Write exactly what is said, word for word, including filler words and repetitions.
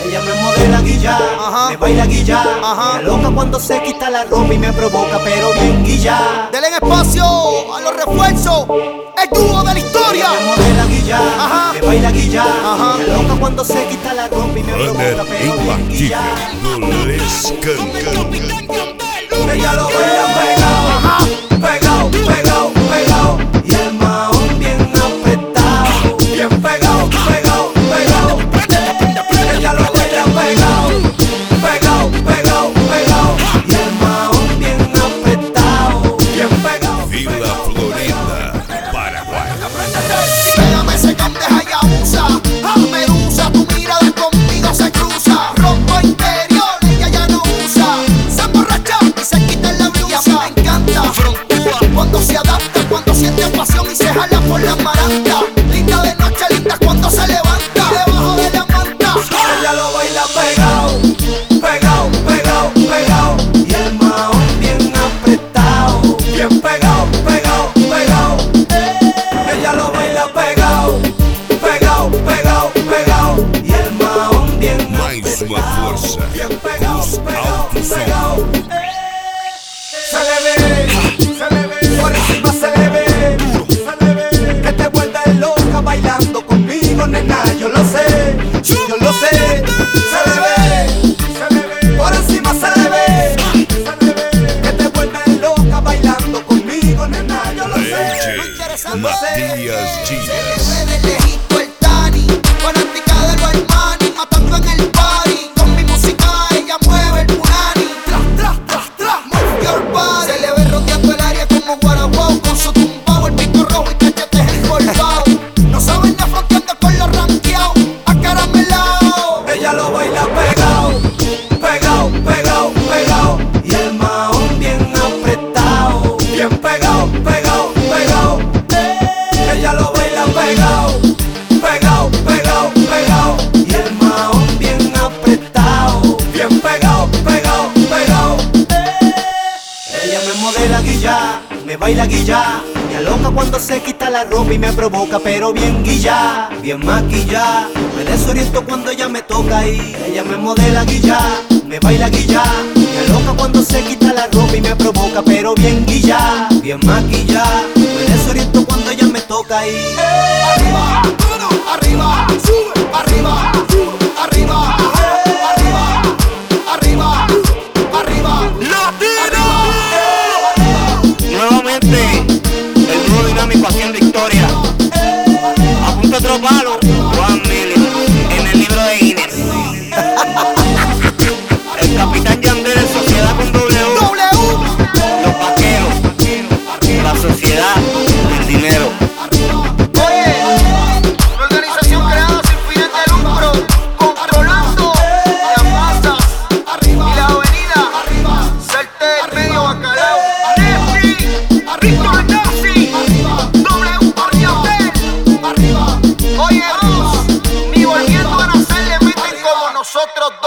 Ella me modela guilla, me baila guilla. Me loca cuando se quita la ropa y me provoca, pero bien guilla. Denle espacio a los refuerzos, el dúo de la historia. Ella me modela guilla, me baila guilla. Me loca cuando se quita la ropa y me provoca, pero bien guilla. Ella lo baila pegado, pegado, pegado, pegado. Y el mahón bien apretado, bien pegado, pegado, pegado. Ella lo baila pegado, pegado, pegado, pegado. Y el mahón bien apretado, bien pegado. Villa Florida, Paraguay. Pégame ese cante Hayabusa, Medusa, tu mirada conmigo se cruza. Rompo interior, ella ya no usa. Se emborracha y se quita la blusa. Y a mí me encanta, frontúa cuando se adapta, cuando siente pasión y se jala por la maranta. Linda de noche, linda cuando se levanta, debajo de la manta. Ella lo baila pegado, pegado, pegado, pegado. Y el mahón bien apretado, bien pegado, pegado, pegado. Ella lo baila pegado, pegado, pegado, pegado. Y el mahón bien Mais uma força. bien pegado, pegado, Alto som. pegado. Se le ve, se le ve, por encima se le ve, se le ve. Que te vuelves loca bailando conmigo, nena, yo lo sé, yo lo sé. Se le ve, se le ve, por encima se le ve, se le ve. Que te vuelves loca bailando conmigo, nena, yo lo sé. D J Matias Dias. Se ve de lejito el Dani, fanática de los Armani, matando en el party. Con mi música ella mueve el punani. Tras, tras, tras, tras, move your body. Se le ve rodeando el área como Guaraguao, con su tumbao, el pico rojo y cachetes encorvados. No saben de fronteando con los ranqueados, acaramelao. Ella lo baila pegado, pegado, pegado, pegado. Y el mahón bien apretado, bien pegado, pegado, pegado. Ella lo baila pegado, pegado, pegado, pegado. Y el mahón bien apretado, bien pegado, pegado, pegado. Ella me modela guilla, me baila guilla. Me aloca cuando se quita la ropa y me provoca, pero bien guilla, bien maquilla. Me desoriento cuando ella me toca y ella me modela guilla, me baila guilla. Me aloca cuando se quita la ropa y me provoca, pero bien guilla, bien maquilla. Me desoriento cuando ella me toca y Arriba, arriba, sube, arriba, arriba, arriba, arriba, arriba, Nuevamente, el dúo dinámico haciendo historia. Apunta otro palo, One Million, en el libro de Guinness. El capitán Yandel en sociedad con W. Los vaqueros, la sociedad, el dinero. Oye, una organización creada sin fines de lucro, controlando las masas y la avenida, Salte, medio bacalao, Nefti, Víctor Nazi, W Barriotel, oye, Rus, ni volviendo a nacer le meten como nosotros